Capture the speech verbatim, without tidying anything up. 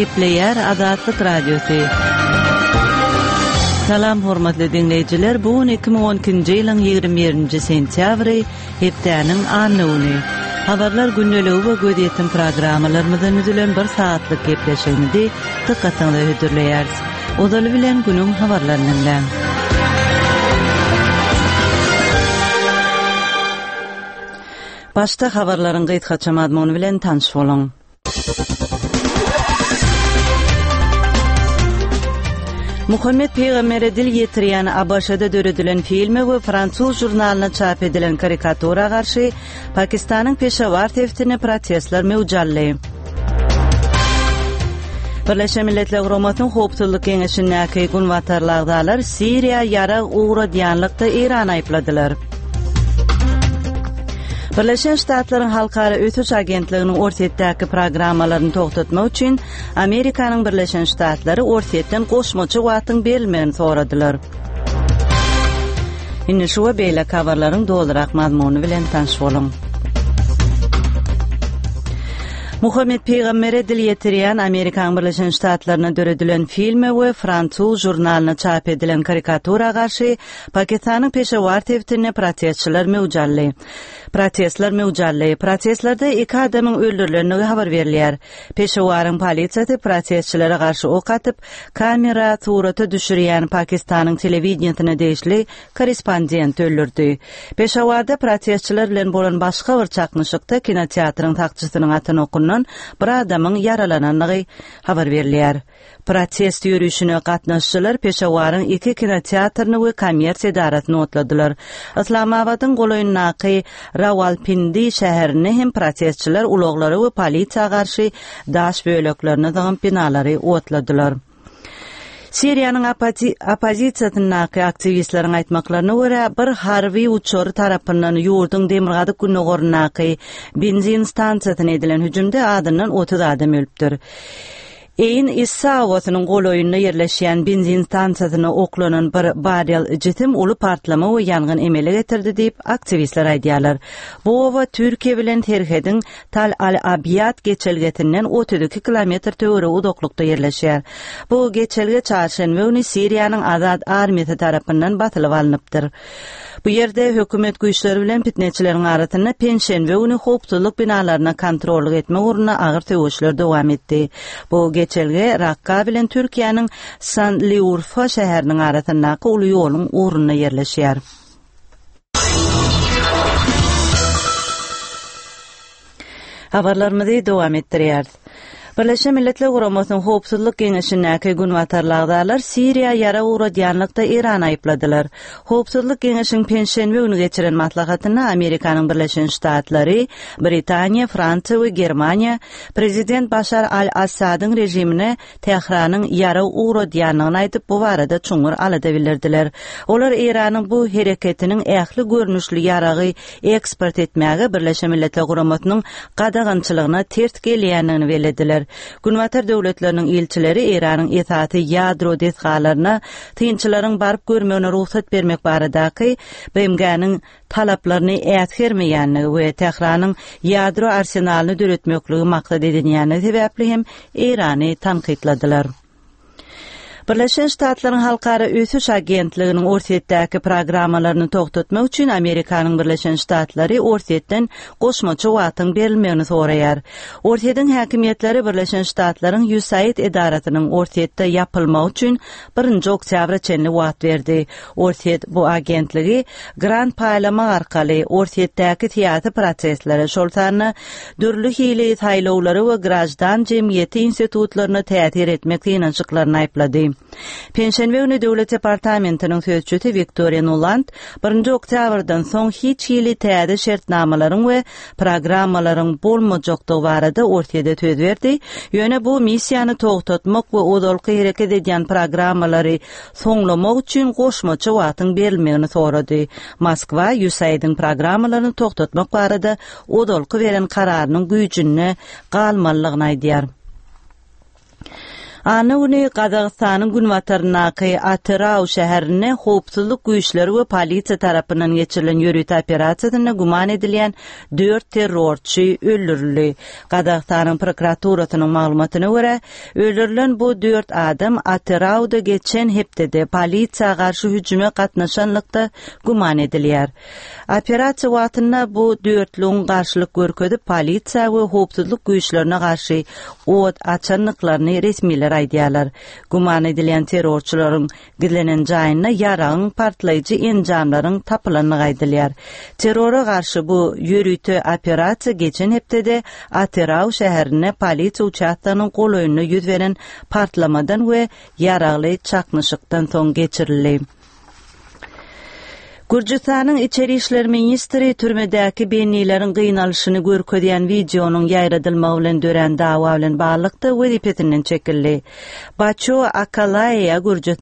Gepleyer Azatlyk Radiosu. Salam hormatly dinleyijiler, bu iki ming on ikinji ýylyň ýygrimi birinji sentýabry, hepdeniň anyny. Habarlar günneligi we gödýetim programmalarymyzdan üzülen bir saatlyk gepleşigini dikkatinizi hödürleýäris. Odaly bilen günüň habarlaryny bilen. Başta habarlaryň gytgaça mazmuny bilen tanış boluň. Muhammed Peygamber'e dil yetiriyen A B Ş'da döredilen filme ve Fransuz jurnalına çap edilen karikatura karşı Pakistan'ın Peşawar teftine protestler mevcalli. Birleşen Milletler Hurmatyn Howpsuzlyk Keňeşindäki günwatarlagdalar Siriya ýara uğradýanlykda İran aýpladylar. Birleşen Ştatlaryň halkara ötüş agentliginiň orsetdäki programmalaryny togtatmak üçin Amerikanyň Birleşen Ştatlary orsetden goşmaçy watyň berilmegini soradylar. Indi şu we beýle habarlaryň doldurak mazmuny bilen tanış boluň. Muhammed Peygamber'e dil yetiriyen Amerikan Birleşen Ştatlaryna döredilen filme we Fransuz jurnalyna çap edilen karikatura karşı Pakistanyň Peşawar teftine protestçiler mewcally. Protestler mewcally. Protestlarda iki adamyň öldürilenligi habar berilýär. Peşawaryň polisiýasy protestçilere karşı ok atyp, kamera suraty düşürýän Pakistanyň telewizionyna deýişli korrespondent öldürdi. Peşawarda protestçiler bilen bolan başga bir çaknyşykda kinoteatryň takçysynyň atyny okunan bir adamyň yaralananlygy habar berilýär. Protest ýürüýüşine gatnaşçylar Peşawaryň iki kinoteatryny we kommersiýa idarasyny otladylar. Islamabadyň goloýundaky Rawalpindi şäherini hem protestçiler uloglary we polisiýa garşy daş böleklerini dagyp binalary otladylar. Siriýanyň opozisiýasynyň aktivistleriň aýtmaklaryna görä, bir harby uçur tarapyndan ýurduň demirgady günnegornaky benzin stansiýasyna edilen hüjümde adından otuz adam ölüpdir. Eýin Issawatynyň goloýunda ýerleşýän benzin stansiýasyna oklanan bir barel jitim uly partlama we ýangyn emele getirdi diýip aktivistler aýdýarlar. Bu owa Türkiýe bilen Terhedin Tal al-Abyad geçelgetinden otuz iki kilometr töwere uzaklykda ýerleşýär. Bu geçelge çarşenbe güni Siriýanyň Azad armiýasy tarapyndan batylyp alınıpdyr. Bu ýerde hökümet güýçleri bilen fitneçileriň arasyna penşenbe güni howpsuzlyk binalaryna kontrol etmek ugruna agyr töwüşler dowam etdi. Bu geçelge Rakka bilen Türkiýanyň Sanliurfa şäheriniň arasyndaky uly ýoluň ugruna ýerleşýär. Habarlarymyzy dowam etdirýär. Birleşen Milletler Hurmatyn Howpsuzlyk Keňeşindäki günwatarlagdalar Siriýa ýara uğradýanlykda İran aýpladylar. Howpsuzlyk Keňeşiniň penşenbe güni geçiren maslahatyna Amerikanyň Birleşen Ştatlary, Britaniýa, Fransiýa we Germaniýa Prezident Başar al-Assadyň rejimine Tehranyň ýara uğradýanlygyny aýdyp bu barada çuňur alada bildirdiler. Olar Iranyň bu hereketiniň ähli görnüşli ýaragy eksport etmäge Birleşen Milletler Hurmatynyň gadagançylygyna tert gelýänligini belediler. Günwatar döwletleriniň elçileri Iranyň etaty ýadro desgalaryna tynçylaryň baryp görmegine ruhsat bermek baradaky B M G'niň talaplaryny ätgermeýänligi we Tehranyň ýadro arsenalyny döretmekligi maksat edilýäni sebäpli hem Irany tanqidladylar. Birleşen Ştatlaryň halkara ötüş agentliginiň orsetdäki programmalaryny togtatmak üçin Amerikanyň Birleşen Ştatlary orsetden goşmaçy watyň berilmegini soraýar. Orsetdiň häkimiýetleri Birleşen Ştatlaryň U S A I D edarasynyň orsetde ýapylmak üçin birinji oktyabra çenli wat berdi. Orset bu agentligi Grand paýlama arkaly orsetdäki tiýatry prosesleri şoltany dürli hile taýlawlary we grajdan jemgyýeti institutlaryny täsir etmek ýançyklaryny aýplady. Penşenbe güni Döwlet Departamentiniň sözçüsi Victoria Nuland birinji oktýabrdan soň hiç hili täze şertnamalaryň we programmalaryň bolmajakydygy barada ortýada söz berdi. Ýöne bu missiýany togtatmak we odalky hereket edýän programmalary soňlamak üçin goşmaçy watyň berilmegini sorady. Moskwa U S A I D'ň programmalaryny togtatmak barada odalky beren kararynyň güýjüne galmanlygyny aýdýar. Ana güni Qazaqstanyň Günwatarnaky Atyrau şäherine howpsuzlyk güýçleri we polisiýa tarapyndan geçirilen ýörüt operasiýasyna guman edilen dört terrorçy öldürildi. Qazaqstanyň prokuraturasynyň maglumatyna görä, öldürilen bu dört adam Atyrauda geçen hepdede polisiýa garşy hüjüme gatnaşanlykda guman edilýär. Operasiýa wagtynda bu dörtlüň garşylyk görkezip polisiýa we howpsuzlyk güýçlerine garşy ot açanlyklaryny resmiler aýdýarlar. Guman edilen terrorçylaryň gidilenen jaýyna ýaraň partlaýjy enjamlaryň tapylanlygy aýdylýar. Terrora garşy bu ýörüte operasiýa geçen hepdede Atyrau şäherine polisiýa uçaktynyň golaýyna ýüz beren partlamadan we ýaragly çaknyşykdan soň geçirildi. Gürjistanyň içeri işler ministri türmedäki bennilerin gynalşyny görkezýän videonyň ýaýradylmagy bilen dören dawa bilen baglykda wezipetinden çekildi. Baço Akalaya Gürjistan